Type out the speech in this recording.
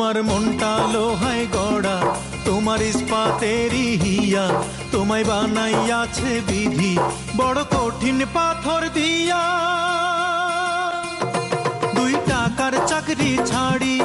তোমার মনটা লোহায় গড়া, তোমার ইস্পাতেরই হিয়া, তোমায় বানাইয়াছে বিধি বড় কঠিন পাথর দিয়া। 2 টাকার চাকরি ছাড়ি